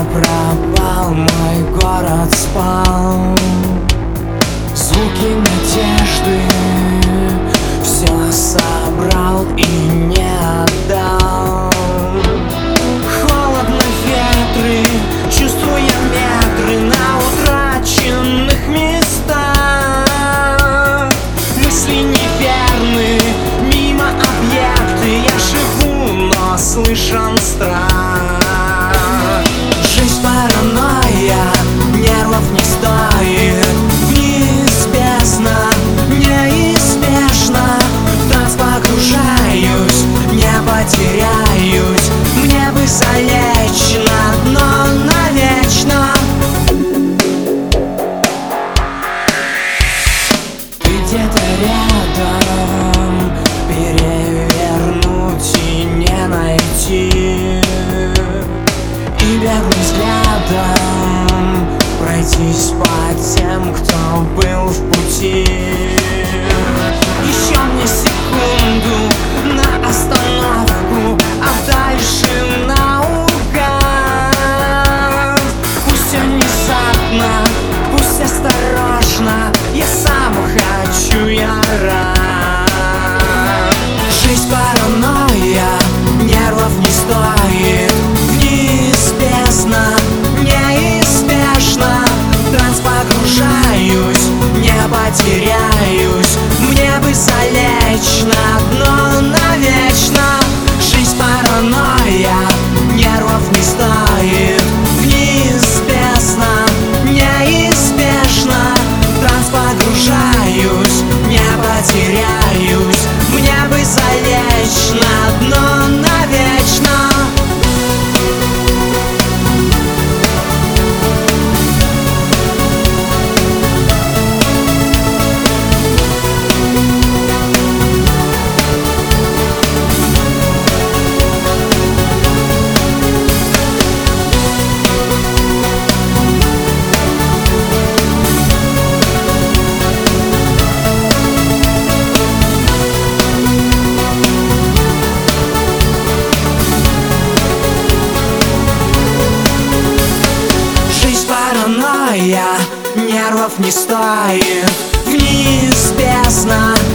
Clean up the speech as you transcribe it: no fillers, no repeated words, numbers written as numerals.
пропал, мой город спал. Звуки надежды все собрал и не отдал. Холодно ветры, чувствуя метры на утраченных местах. Мысли неверны, мимо объекты. Я живу, но слышен страх. Жизнь паранойя, нервов не стоит. Вниз бездна, неизбежно. В транс погружаюсь, не потеряюсь. Мне бы залечь на дно навечно. Ты где-то рядом, перевернуть и не найти. И беглым взглядом пройтись по тем, кто был в пути. Еще мне секунду на остановку, а дальше наугад. Пусть все внезапно, пусть осторожно. Я сам хочу, я рад. Жизнь паранойя, нервов не стоит. Вниз бездна, неизбежно. В транс погружаюсь, не потеряюсь. Мне бы залечь на дно навечно. Жизнь паранойя, нервов не стоит. Вниз бездна, неизбежно. В транс погружаюсь, не потеряюсь. Мне бы залечь на дно навечно. Паранойя, нервов не стоит. Вниз бездна,